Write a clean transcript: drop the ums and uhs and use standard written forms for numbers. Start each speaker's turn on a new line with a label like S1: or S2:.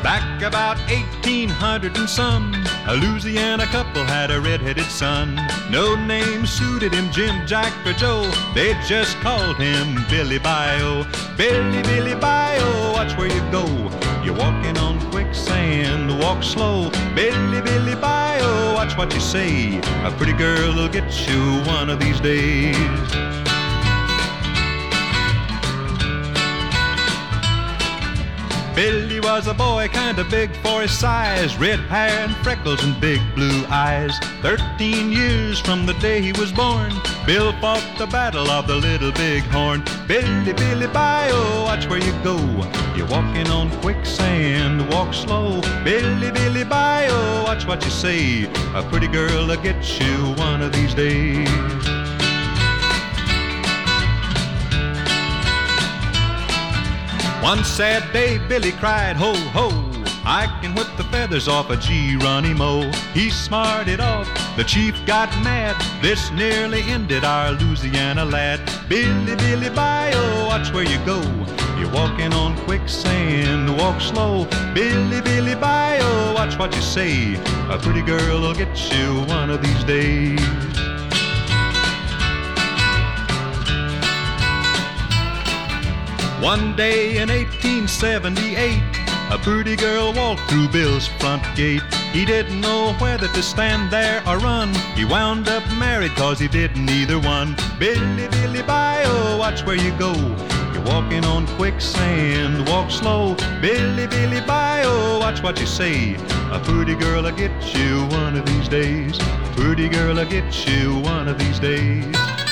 S1: Back about 1800 and some, a Louisiana couple had a red-headed son. No name suited him, Jim, Jack, or Joe. They just called him Billy Bio. Billy, Billy Bio, watch where you go. You're walking on quicksand, walk slow. Billy, Billy Bio, watch what you say. A pretty girl will get you one of these days. Billy was a boy kinda big for his size, red hair and freckles and big blue eyes. 13 years from the day he was born, Bill fought the battle of the Little Big Horn. Billy, Billy Bio, watch where you go. You're walking on quicksand, walk slow. Billy, Billy Bio, watch what you say. A pretty girl will get you one of these days. One sad day Billy cried, ho, ho, I can whip the feathers off a Geronimo. He smarted off, the chief got mad. This nearly ended our Louisiana lad. Billy, Billy Bio, watch where you go. You're walking on quicksand, walk slow. Billy, Billy Bio, watch what you say. A pretty girl will get you one of these days. One day in 1878, a pretty girl walked through Bill's front gate. He didn't know whether to stand there or run. He wound up married 'cause he didn't either one. Billy, Billy Bio, watch where you go. You're walking on quicksand, walk slow. Billy, Billy Bio, watch what you say. A pretty girl will get you one of these days. A pretty girl will get you one of these days.